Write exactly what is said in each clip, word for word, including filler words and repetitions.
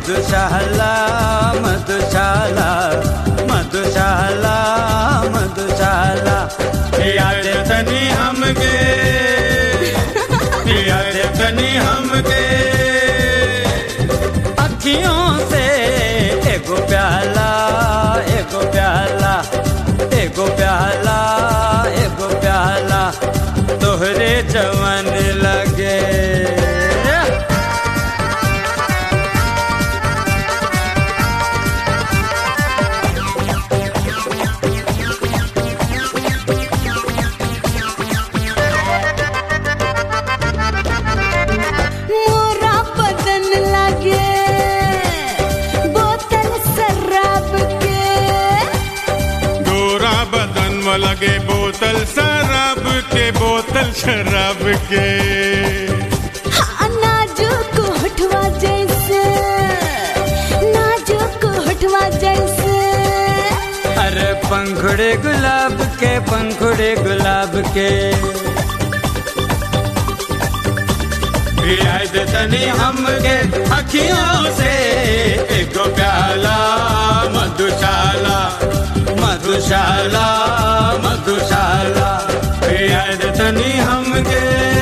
मधुशाला मधुशाला मधुशाला मधुशाला याद तनी हमके याद तनी हमके अखियों से एगो प्याला एगो प्याला एगो प्याला एगो प्याला तोहरे जवान लगे। लगे बोतल शराब के बोतल शराब के हाँ, नाजुक होठवा जैसे नाजुक होठवा जैसे अरे पंखुड़े गुलाब के पंखुड़े गुलाब के याद तनी हमके अखियों से एगो प्याला मधुशाला मधुशाला मधुशाला याद तनी हमके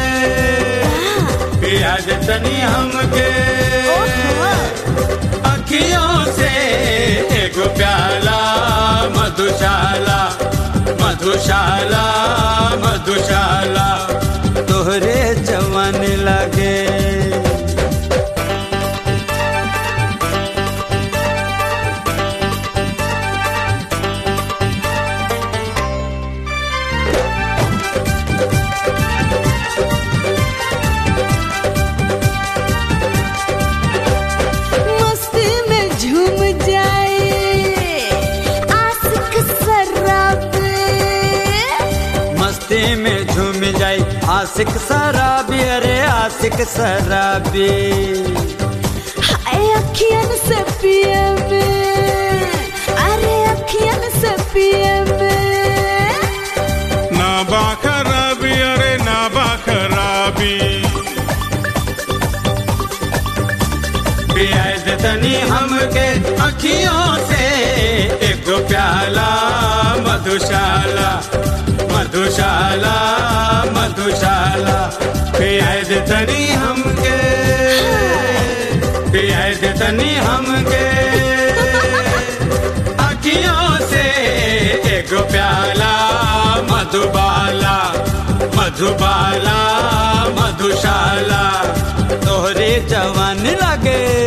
याद तनी हमके अखियों से एगो प्याला मधुशाला मधुशाला मधुशाला तोहरे जवान लगे। में झूम जाए आशिक शराबी अरे आशिक शराबी हाय अखियन से पिए में अरे अखियन से पिए में ना बा खराबी अरे ना बा खराबी याद तनी हमके अखियों से एगो प्याला मधुशाला मधुशाला मधुशाला याद तनी हमके याद तनी हमके अखियों से एगो प्याला मधुबाला मधुबाला मधुशाला तोहरे जवान लगे।